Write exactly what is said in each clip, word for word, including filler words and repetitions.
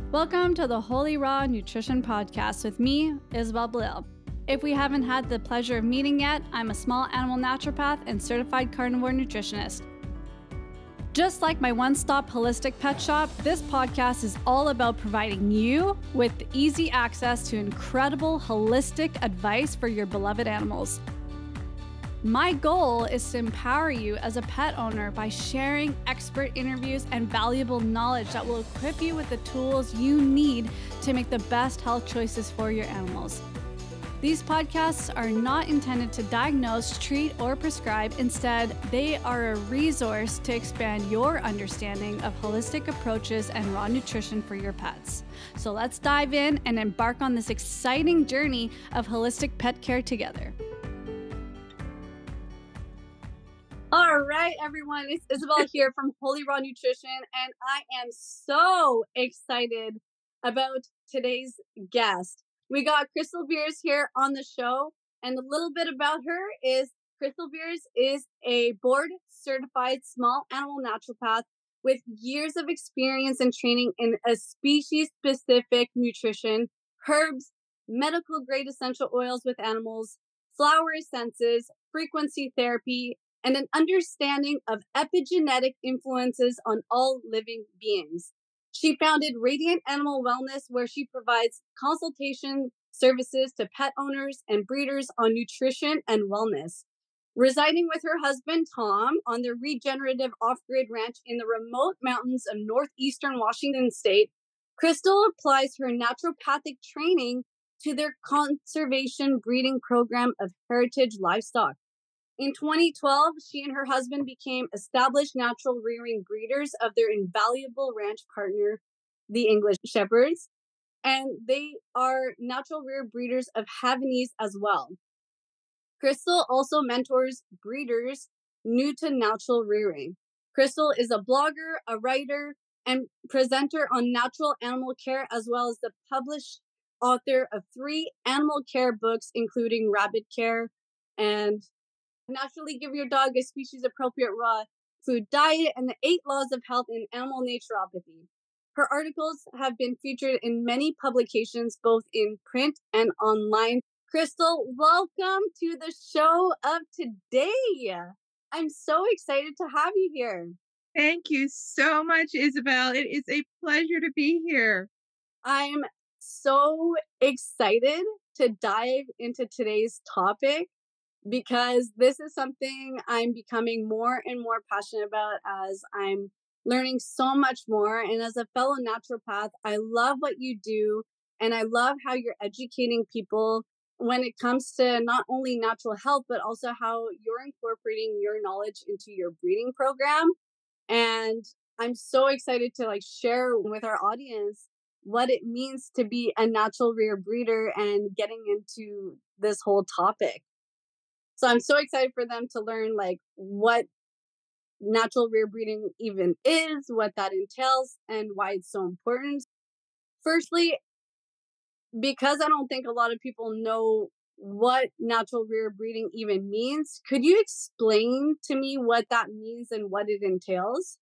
Welcome to the Holy Raw Nutrition Podcast with me, Isabel Belil. If we haven't had the pleasure of meeting yet, I'm a small animal naturopath and certified carnivore nutritionist. Just like my one-stop holistic pet shop, this podcast is all about providing you with easy access to incredible holistic advice for your beloved animals. My goal is to empower you as a pet owner by sharing expert interviews and valuable knowledge that will equip you with the tools you need to make the best health choices for your animals. These podcasts are not intended to diagnose, treat, or prescribe. Instead, they are a resource to expand your understanding of holistic approaches and raw nutrition for your pets. So let's dive in and embark on this exciting journey of holistic pet care together. All right, everyone, it's Isabel here from Holy Raw Nutrition, and I am so excited about today's guest. We got Crystal Beers here on the show, and a little bit about her is Crystal Beers is a board-certified small animal naturopath with years of experience and training in a species-specific nutrition, herbs, medical-grade essential oils with animals, flower essences, frequency therapy, and an understanding of epigenetic influences on all living beings. She founded Radiant Animal Wellness, where she provides consultation services to pet owners and breeders on nutrition and wellness. Residing with her husband, Tom, on the regenerative off-grid ranch in the remote mountains of northeastern Washington state, Crystal applies her naturopathic training to their conservation breeding program of heritage livestock. In twenty twelve, she and her husband became established natural rearing breeders of their invaluable ranch partner, the English Shepherds, and they are natural rear breeders of Havanese as well. Crystal also mentors breeders new to natural rearing. Crystal is a blogger, a writer, and presenter on natural animal care, as well as the published author of three animal care books, including Rabbit Care and Naturally Give Your Dog a Species-Appropriate Raw Food Diet, and the Eight Laws of Health in Animal Naturopathy. Her articles have been featured in many publications, both in print and online. Crystal, welcome to the show of today. I'm so excited to have you here. Thank you so much, Isabel. It is a pleasure to be here. I'm so excited to dive into today's topic, because this is something I'm becoming more and more passionate about as I'm learning so much more. And as a fellow naturopath, I love what you do. And I love how you're educating people when it comes to not only natural health, but also how you're incorporating your knowledge into your breeding program. And I'm so excited to like share with our audience what it means to be a natural rear breeder and getting into this whole topic. So I'm so excited for them to learn like what natural rear breeding even is, what that entails, and why it's so important. Firstly, because I don't think a lot of people know what natural rear breeding even means, could you explain to me what that means and what it entails?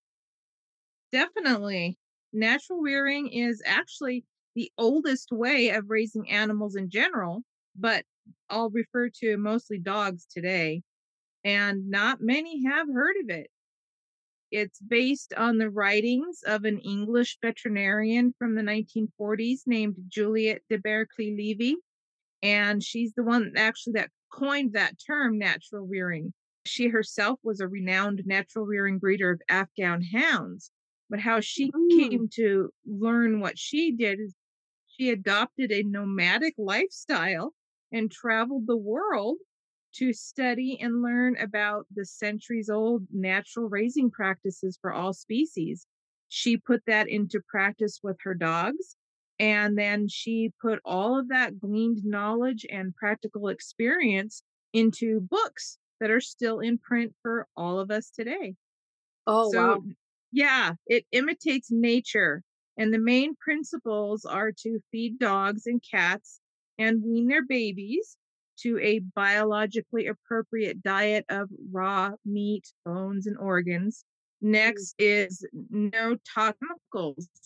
Definitely. Natural rearing is actually the oldest way of raising animals in general, but I'll refer to mostly dogs today, and not many have heard of it. It's based on the writings of an English veterinarian from the nineteen forties named Juliet de Berkeley-Levy, and she's the one actually that coined that term, natural rearing. She herself was a renowned natural rearing breeder of Afghan hounds, but how she Mm. came to learn what she did is she adopted a nomadic lifestyle and traveled the world to study and learn about the centuries-old natural raising practices for all species. She put that into practice with her dogs, and then she put all of that gleaned knowledge and practical experience into books that are still in print for all of us today. Oh, So, wow. yeah, it imitates nature. And the main principles are to feed dogs and cats and wean their babies to a biologically appropriate diet of raw meat, bones, and organs. Next is no toxicals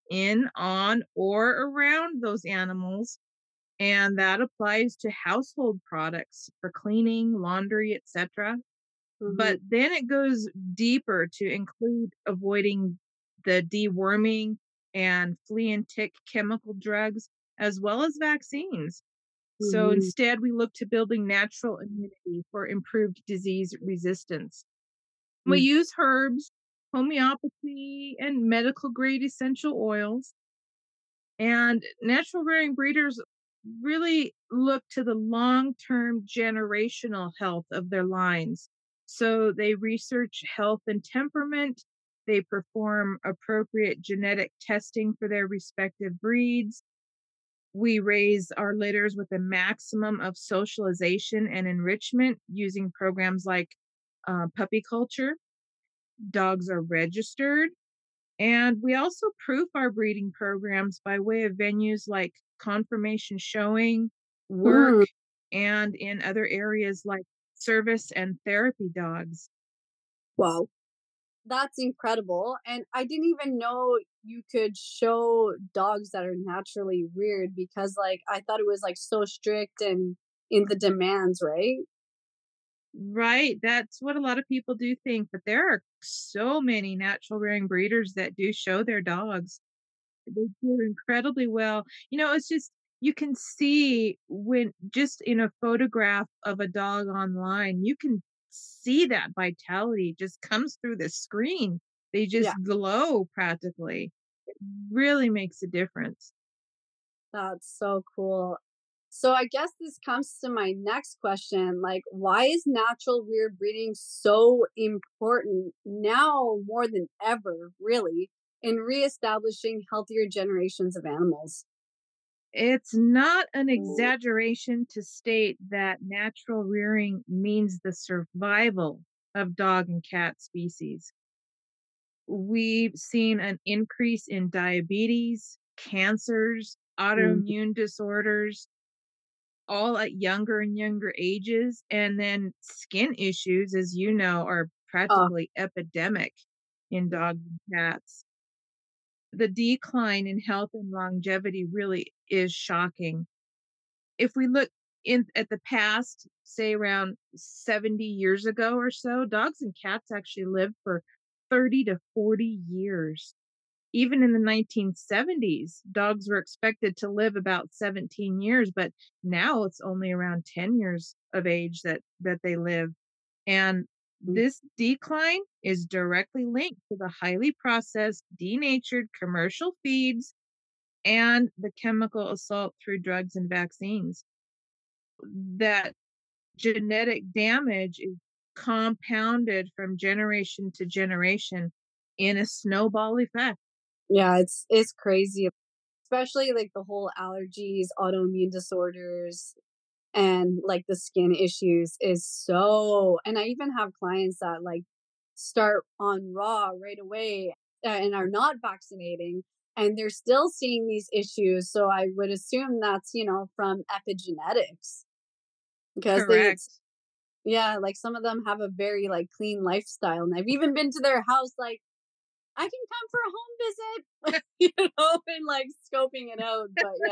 in, on, or around those animals, and that applies to household products for cleaning, laundry, et cetera. Hmm. But then it goes deeper to include avoiding the deworming and flea and tick chemical drugs, as well as vaccines. So Hmm. instead, we look to building natural immunity for improved disease resistance. We use herbs, homeopathy, and medical grade essential oils. And natural rearing breeders really look to the long term generational health of their lines. So they research health and temperament. They perform appropriate genetic testing for their respective breeds. We raise our litters with a maximum of socialization and enrichment using programs like uh, puppy culture. Dogs are registered, and we also proof our breeding programs by way of venues like confirmation showing, work, Mm. and in other areas like service and therapy dogs. Wow. That's incredible. And I didn't even know you could show dogs that are naturally reared because like I thought it was like so strict and in the demands, right? Right, that's what a lot of people do think, but there are so many natural rearing breeders that do show their dogs. They do incredibly well. You know, it's just you can see when just in a photograph of a dog online, you can see that vitality just comes through the screen. They Yeah, just glow practically. It really makes a difference. that's so cool. So I guess this comes to my next question. Like, why is natural rear breeding so important now more than ever, really, in reestablishing healthier generations of animals? It's not an exaggeration to state that natural rearing means the survival of dog and cat species. We've seen an increase in diabetes, cancers, Mhm. autoimmune disorders, all at younger and younger ages. And then skin issues, as you know, are Oh, practically epidemic in dogs and cats. The decline in health and longevity really is shocking. If we look in at the past, say around seventy years ago or so, dogs and cats actually lived for thirty to forty years. Even in the nineteen seventies, dogs were expected to live about seventeen years, but now it's only around ten years of age that that they live. And mm, this decline is directly linked to the highly processed, denatured commercial feeds and the chemical assault through drugs and vaccines. That genetic damage is compounded from generation to generation in a snowball effect. yeah, it's it's crazy, especially like the whole allergies, autoimmune disorders, and like the skin issues is so. And I even have clients that like start on raw right away uh, and are not vaccinating, and they're still seeing these issues. So I would assume that's you know from epigenetics because they it's Correct. yeah, like some of them have a very like clean lifestyle, and I've even been to their house like I can come for a home visit, you know, and like scoping it out. But yeah,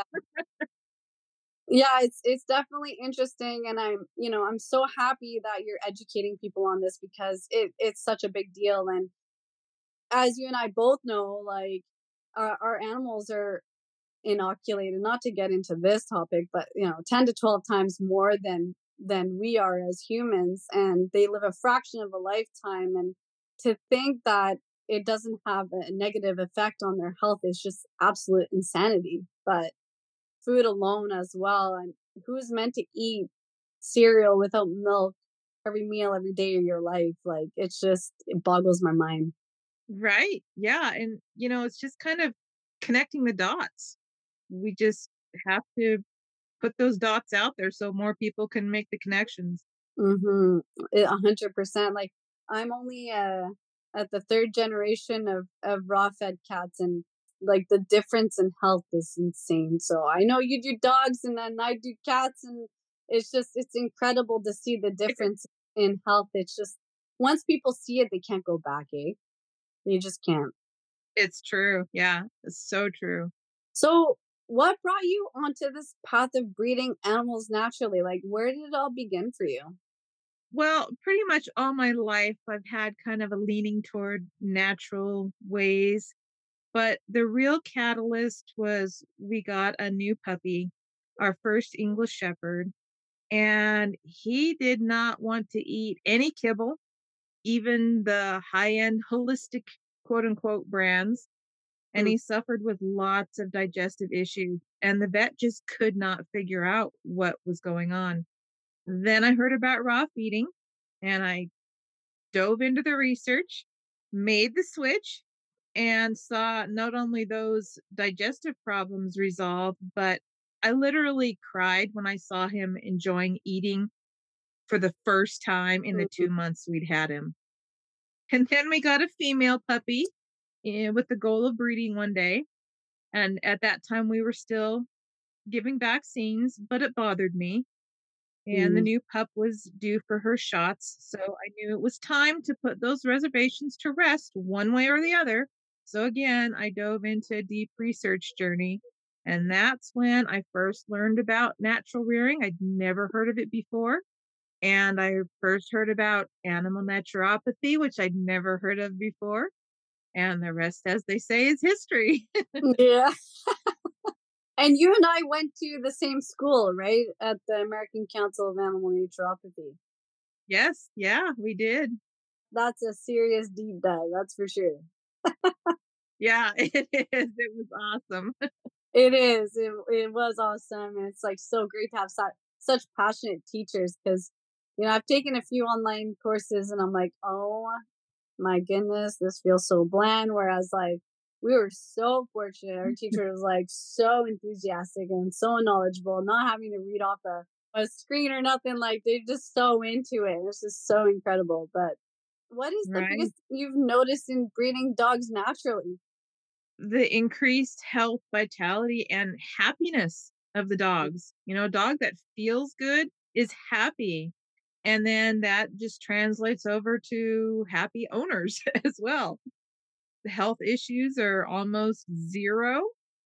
yeah, it's it's definitely interesting, and I'm you know I'm so happy that you're educating people on this because it it's such a big deal. And as you and I both know, like our, our animals are inoculated. Not to get into this topic, but you know, ten to twelve times more than than we are as humans, and they live a fraction of a lifetime. And to think that it doesn't have a negative effect on their health is just absolute insanity. But food alone as well, and who's meant to eat cereal without milk every meal every day of your life? Like it's just it boggles my mind. Right. Yeah. And, you know, it's just kind of connecting the dots. We just have to put those dots out there so more people can make the connections. Mhm. A hundred percent. Like I'm only uh at the third generation of of raw fed cats, and like the difference in health is insane. So I know you do dogs and then I do cats, and it's just it's incredible to see the difference in health. It's just once people see it they can't go back, eh? You just can't. It's true. Yeah, it's so true. So, what brought you onto this path of breeding animals naturally? Like, where did it all begin for you? Well, pretty much all my life, I've had kind of a leaning toward natural ways, but the real catalyst was we got a new puppy, our first English Shepherd, and he did not want to eat any kibble, even the high-end holistic quote unquote brands, and Mm, he suffered with lots of digestive issues, and the vet just could not figure out what was going on. Then I heard about raw feeding, and I dove into the research, made the switch, and saw not only those digestive problems resolved, but I literally cried when I saw him enjoying eating for the first time in the mhm, two months we'd had him. And then we got a female puppy, eh, with the goal of breeding one day, and at that time, we were still giving vaccines, but it bothered me, and the mm. new pup was due for her shots, so I knew it was time to put those reservations to rest one way or the other. So again, I dove into a deep research journey, and that's when I first learned about natural rearing. I'd never heard of it before, and I first heard about animal naturopathy, which I'd never heard of before, and the rest, as they say, is history. Yeah. And you and I went to the same school, right? At the American Council of Animal Naturopathy. Yes, yeah, we did. That's a serious deep dive, that's for sure. Yeah, it is, it was awesome. It is. It, it was awesome. And it's like so great to have such, such passionate teachers because, you know, I've taken a few online courses and I'm like, oh my goodness, this feels so bland. Whereas, like, we were so fortunate. Our teacher was like so enthusiastic and so knowledgeable, not having to read off a, a screen or nothing. Like, they're just so into it. It's just so incredible. But what is the Right. biggest you've noticed in breeding dogs naturally? The increased health, vitality, and happiness of the dogs. You know, a dog that feels good is happy, and then that just translates over to happy owners as well. The health issues are almost zero.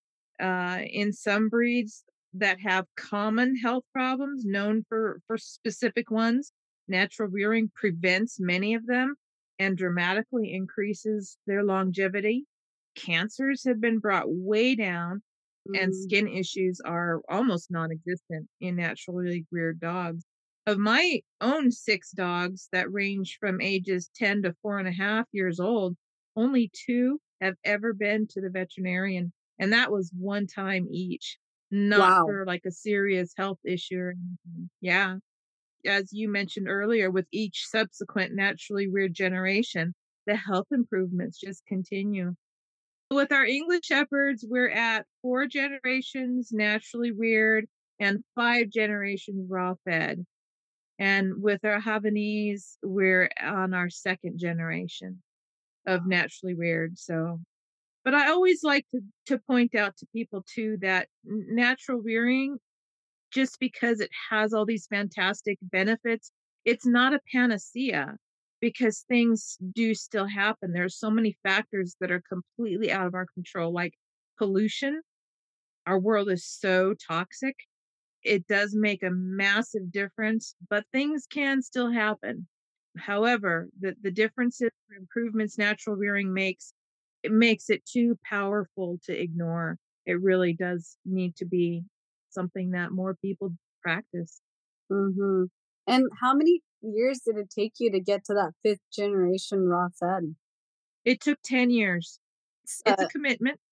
Uh, in some breeds that have common health problems known for for specific ones, natural rearing prevents many of them and dramatically increases their longevity. Cancers have been brought way down, and Mm, skin issues are almost non-existent in naturally reared dogs. Of my own six dogs that range from ages ten to four and a half years old, only two have ever been to the veterinarian, and that was one time each, not wow. for, like, a serious health issue or anything. Yeah. As you mentioned earlier, with each subsequent naturally reared generation, the health improvements just continue. With our English Shepherds, we're at four generations naturally reared and five generations raw fed. And with our Havanese, we're on our second generation of Wow. naturally reared, so but I always like to to point out to people too that n natural rearing, just because it has all these fantastic benefits, it's not a panacea because things do still happen. There's so many factors that are completely out of our control, like pollution. Our world is so toxic. It does make a massive difference, but things can still happen. However, the, the differences or improvements natural rearing makes, it makes it too powerful to ignore. It really does need to be something that more people practice. Mhm. And how many years did it take you to get to that fifth generation raw fed? It took ten years. It's, It's a uh commitment.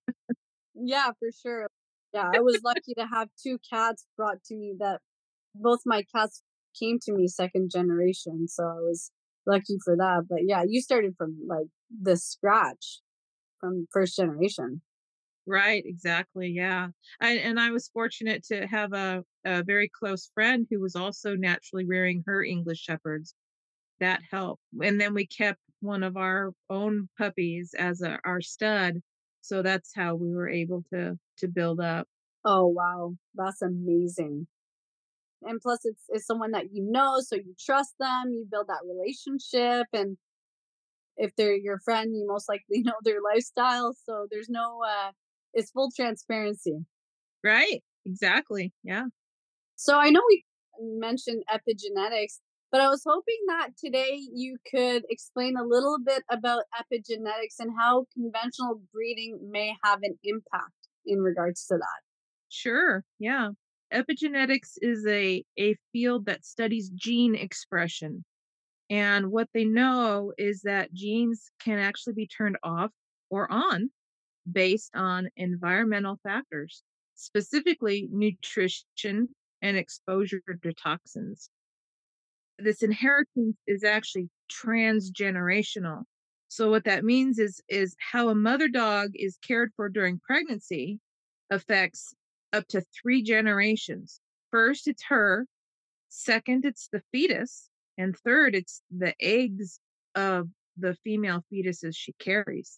yeah, for sure. Yeah, I was lucky to have two cats brought to me that both my cats came to me second generation, so I was lucky for that, but yeah, you started from, like, the scratch from first generation. Right, exactly, yeah. And and I was fortunate to have a a very close friend who was also naturally rearing her English Shepherds. That helped, and then we kept one of our own puppies as a our stud, so that's how we were able to to build up. Oh, wow, that's amazing. And plus it's it's someone that you know, so you trust them, you build that relationship, and if they're your friend, you most likely know their lifestyle. So there's no, uh, it's full transparency. Right. Exactly. Yeah. So I know we mentioned epigenetics, but I was hoping that today you could explain a little bit about epigenetics and how conventional breeding may have an impact in regards to that. Sure. Yeah. Epigenetics is a, a field that studies gene expression. And what they know is that genes can actually be turned off or on based on environmental factors, specifically nutrition and exposure to toxins. This inheritance is actually transgenerational. So what that means is is how a mother dog is cared for during pregnancy affects up to three generations. First, it's her, second, it's the fetus, and third, it's the eggs of the female fetuses she carries.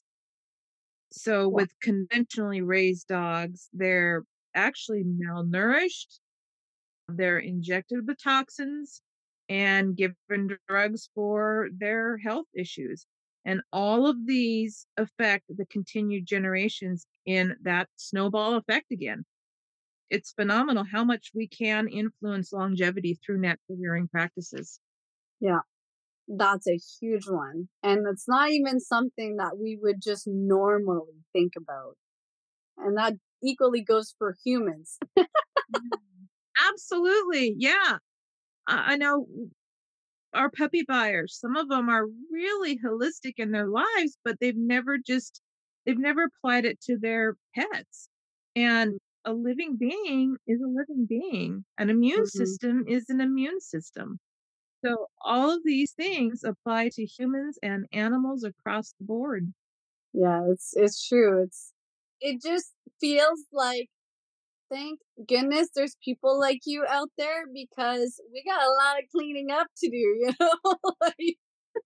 So Wow. with conventionally raised dogs, they're actually malnourished, they're injected with toxins and given drugs for their health issues. And all of these affect the continued generations in that snowball effect again. It's phenomenal how much we can influence longevity through natural rearing practices. Yeah, that's a huge one. And it's not even something that we would just normally think about. And that equally goes for humans. Mhm. Absolutely. Yeah. I I know our puppy buyers, some of them are really holistic in their lives, but they've never just they've never applied it to their pets. And a living being is a living being. An immune Mhm. system is an immune system. So all of these things apply to humans and animals across the board. Yeah, it's it's true. It's it just feels like thank goodness there's people like you out there because we got a lot of cleaning up to do, you know? Like,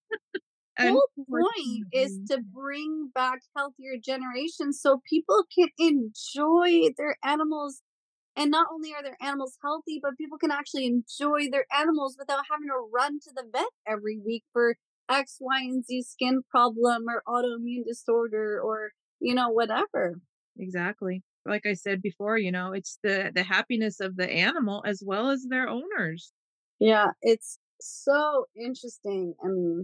whole point is Unfortunately. to bring back healthier generations so people can enjoy their animals. And not only are their animals healthy, but people can actually enjoy their animals without having to run to the vet every week for X, Y, and Z skin problem or autoimmune disorder or, you know, whatever. Exactly. Like I said before, you know, it's the the happiness of the animal as well as their owners. Yeah, it's so interesting. And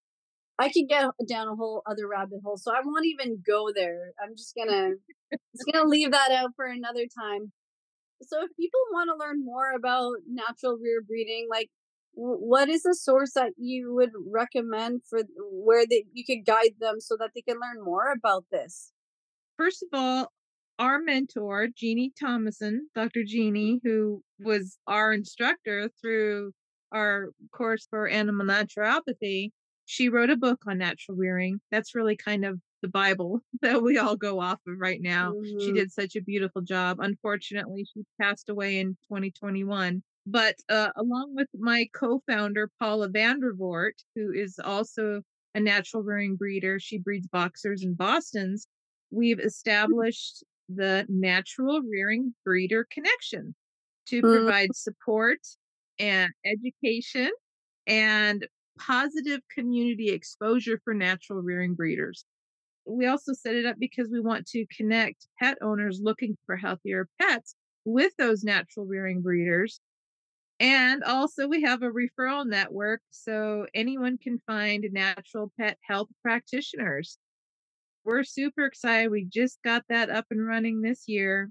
I could get down a whole other rabbit hole. So I won't even go there. I'm just gonna just gonna leave that out for another time. So if people want to learn more about natural rear breeding, like w- what is a source that you would recommend for where they you could guide them so that they can learn more about this? First of all, our mentor, Jeannie Thomason, Doctor Jeannie, who was our instructor through our course for animal naturopathy, she wrote a book on natural rearing. That's really kind of the Bible that we all go off of right now. She Hmm. did such a beautiful job. Unfortunately, she passed away in twenty twenty-one. But uh, along with my co founder, Paula Vandervoort, who is also a natural rearing breeder, she breeds boxers and Bostons. We've established the Natural Rearing Breeder Connection to Mm, provide support and education and positive community exposure for natural rearing breeders. We also set it up because we want to connect pet owners looking for healthier pets with those natural rearing breeders. And also, we have a referral network so anyone can find natural pet health practitioners. We're super excited. We just got that up and running this year.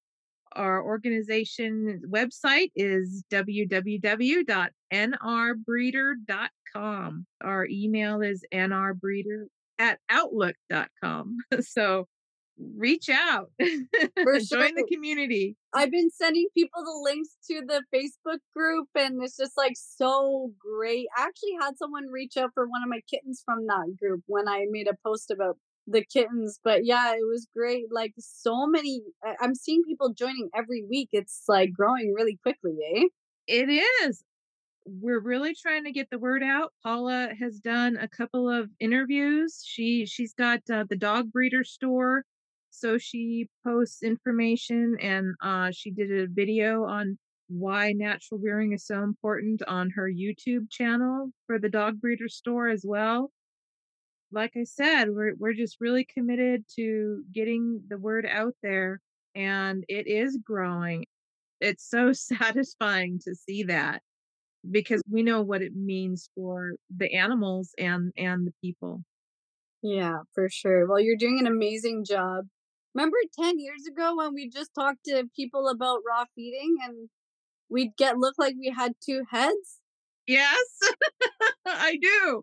Our organization website is w w w dot n r breeder dot com. Our email is n r breeder at outlook dot com. So reach out, for sure. join the community. I've been sending people the links to the Facebook group, and it's just like so great. I actually had someone reach out for one of my kittens from that group when I made a post about the kittens. But yeah, it was great. Like so many, I- I'm seeing people joining every week. It's like growing really quickly, eh? It is. We're really trying to get the word out. Paula has done a couple of interviews. She she's got uh, the dog breeder store, so she posts information, and uh, she did a video on why natural rearing is so important on her YouTube channel for the dog breeder store as well. like I said, we're we're just really committed to getting the word out there, and it is growing. It's so satisfying to see that because we know what it means for the animals and and the people. Yeah, for sure. Well, you're doing an amazing job. Remember ten years ago when we just talked to people about raw feeding and we'd get look like we had two heads? Yes, I do.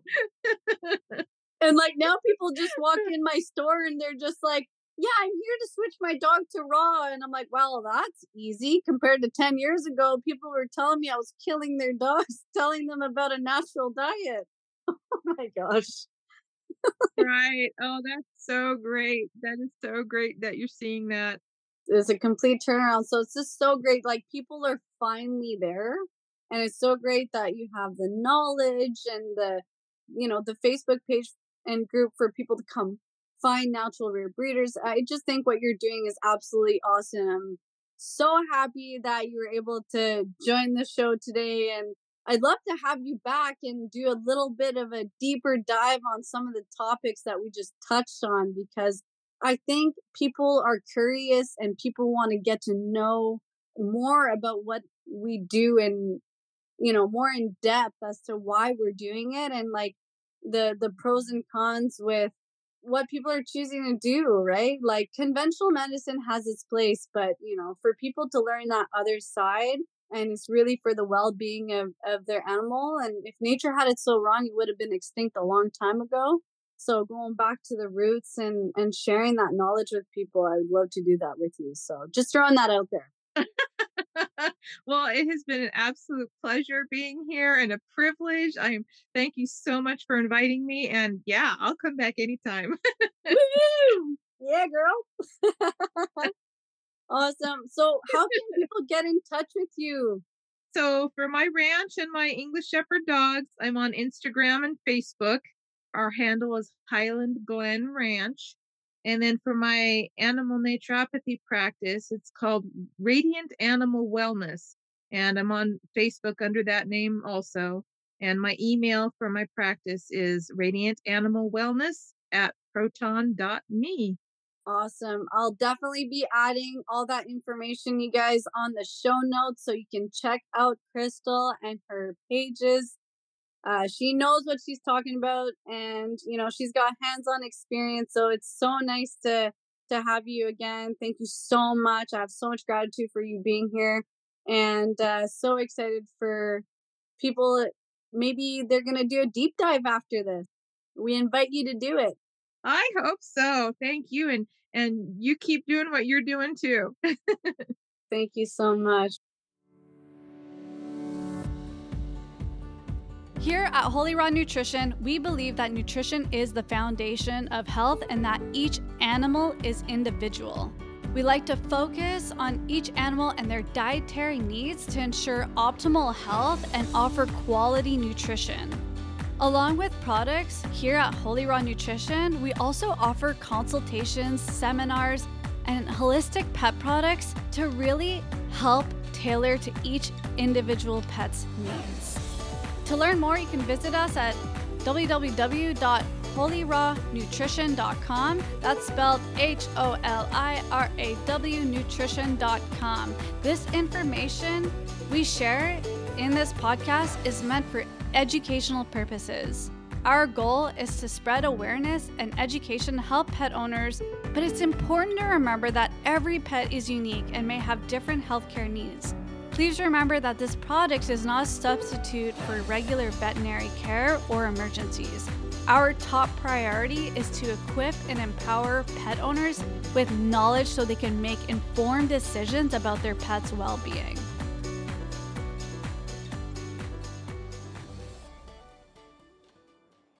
And like now people just walk in my store and they're just like, yeah, I'm here to switch my dog to raw. And I'm like, well, that's easy compared to ten years ago. People were telling me I was killing their dogs, telling them about a natural diet. Oh my gosh. Right. Oh, that's so great. That is so great that you're seeing that. It's a complete turnaround. So it's just so great. Like people are finally there. And it's so great that you have the knowledge and the, you know, the Facebook page and group for people to come find natural rare breeders. I just think what you're doing is absolutely awesome. I'm so happy that you were able to join the show today. And I'd love to have you back and do a little bit of a deeper dive on some of the topics that we just touched on because I think people are curious and people want to get to know more about what we do and you know more in depth as to why we're doing it and like the the pros and cons with what people are choosing to do, right? Like conventional medicine has its place, but you know for people to learn that other side and it's really for the well-being of of their animal, and if nature had it so wrong it would have been extinct a long time ago. So going back to the roots and and sharing that knowledge with people, I would love to do that with you, so just throwing that out there. Well, it has been an absolute pleasure being here and a privilege. I am thank you so much for inviting me. And yeah, I'll come back anytime. Woo! Yeah, girl. Awesome. So how can people get in touch with you? So for my ranch and my English Shepherd dogs, I'm on Instagram and Facebook. Our handle is Highland Glen Ranch. And then for my animal naturopathy practice, it's called Radiant Animal Wellness. And I'm on Facebook under that name also. And my email for my practice is radiantanimalwellness at proton dot me. Awesome. I'll definitely be adding all that information, you guys, on the show notes so you can check out Crystal and her pages. Uh, she knows what she's talking about, and you know she's got hands-on experience. So it's so nice to to have you again. Thank you so much. I have so much gratitude for you being here, and uh, so excited for people. Maybe they're gonna do a deep dive after this. We invite you to do it. I hope so. Thank you. And and you keep doing what you're doing too. Thank you so much. Here at Holy Raw Nutrition, we believe that nutrition is the foundation of health and that each animal is individual. We like to focus on each animal and their dietary needs to ensure optimal health and offer quality nutrition. Along with products, here at Holy Raw Nutrition, we also offer consultations, seminars, and holistic pet products to really help tailor to each individual pet's needs. To learn more, you can visit us at w w w dot holy raw nutrition dot com. That's spelled H O L I R A W nutrition dot com. This information we share in this podcast is meant for educational purposes. Our goal is to spread awareness and education to help pet owners, but it's important to remember that every pet is unique and may have different healthcare needs. Please remember that this product is not a substitute for regular veterinary care or emergencies. Our top priority is to equip and empower pet owners with knowledge so they can make informed decisions about their pet's well-being.